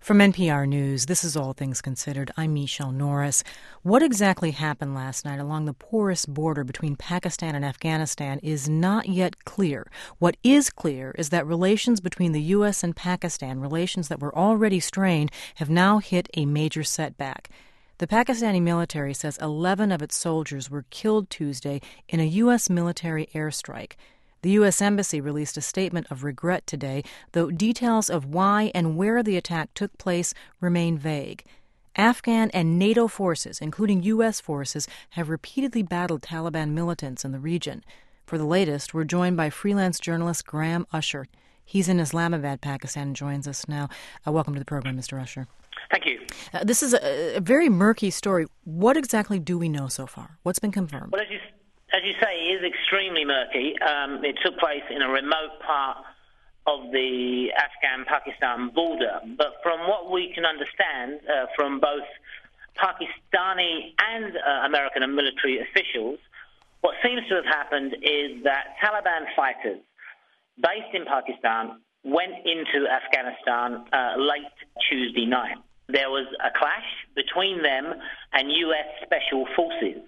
From NPR News, this is All Things Considered. I'm Michelle Norris. What exactly happened last night along the porous border between Pakistan and Afghanistan is not yet clear. What is clear is that relations between the U.S. and Pakistan, relations that were already strained, have now hit a major setback. The Pakistani military says 11 of its soldiers were killed Tuesday in a U.S. military airstrike. The U.S. Embassy released a statement of regret today, though details of why and where the attack took place remain vague. Afghan and NATO forces, including U.S. forces, have repeatedly battled Taliban militants in the region. For the latest, we're joined by freelance journalist Graham Usher. He's in Islamabad, Pakistan, and joins us now. Welcome to the program, Mr. Usher. Thank you. This is a very murky story. What exactly do we know so far? What's been confirmed? Well, as you say, it is extremely murky. It took place in a remote part of the Afghan-Pakistan border. But from what we can understand from both Pakistani and American and military officials, what seems to have happened is that Taliban fighters based in Pakistan went into Afghanistan late Tuesday night. There was a clash between them and U.S. Special Forces.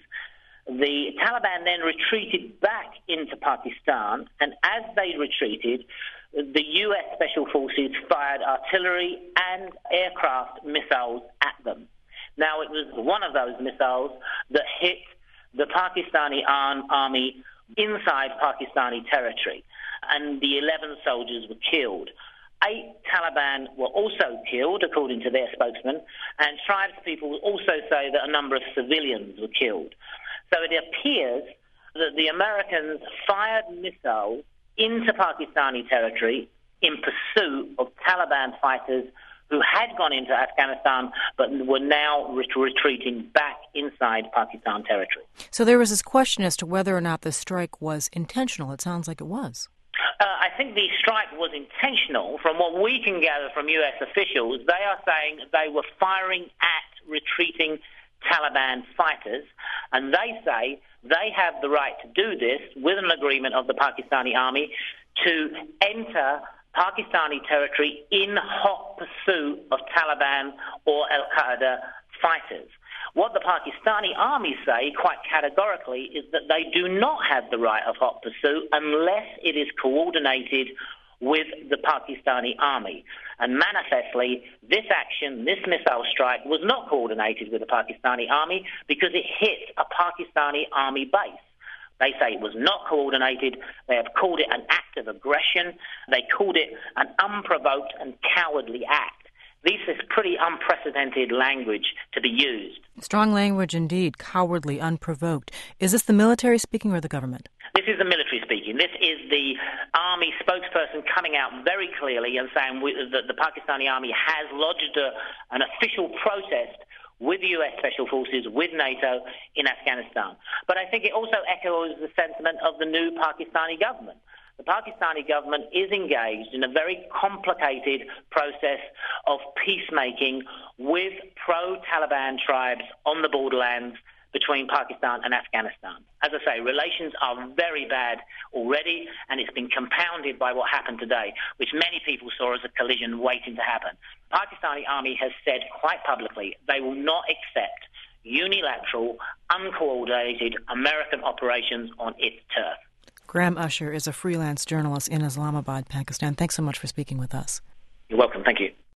The Taliban then retreated back into Pakistan, and as they retreated, the U.S. Special Forces fired artillery and aircraft missiles at them. Now, it was one of those missiles that hit the Pakistani army inside Pakistani territory, and the 11 soldiers were killed. 8 Taliban were also killed, according to their spokesman, and tribespeople also say that a number of civilians were killed. So it appears that the Americans fired missiles into Pakistani territory in pursuit of Taliban fighters who had gone into Afghanistan but were now retreating back inside Pakistan territory. So there was this question as to whether or not the strike was intentional. It sounds like it was. I think the strike was intentional. From what we can gather from U.S. officials, they are saying they were firing at retreating Taliban fighters, and they say they have the right to do this with an agreement of the Pakistani army to enter Pakistani territory in hot pursuit of Taliban or Al-Qaeda fighters. What the Pakistani army say quite categorically is that they do not have the right of hot pursuit unless it is coordinated with the Pakistani army. And manifestly, this action, this missile strike, was not coordinated with the Pakistani army because it hit a Pakistani army base. They say it was not coordinated. They have called it an act of aggression. They called it an unprovoked and cowardly act. This is pretty unprecedented language to be used. Strong language indeed, cowardly, unprovoked. Is this the military speaking or the government? This is the military speaking. This is the army spokesperson coming out very clearly and saying that the Pakistani army has lodged an official protest with the U.S. Special Forces, with NATO in Afghanistan. But I think it also echoes the sentiment of the new Pakistani government. The Pakistani government is engaged in a very complicated process of peacemaking with pro-Taliban tribes on the borderlands between Pakistan and Afghanistan. As I say, relations are very bad already, and it's been compounded by what happened today, which many people saw as a collision waiting to happen. The Pakistani army has said quite publicly they will not accept unilateral, uncoordinated American operations on its turf. Graham Usher is a freelance journalist in Islamabad, Pakistan. Thanks so much for speaking with us. You're welcome. Thank you.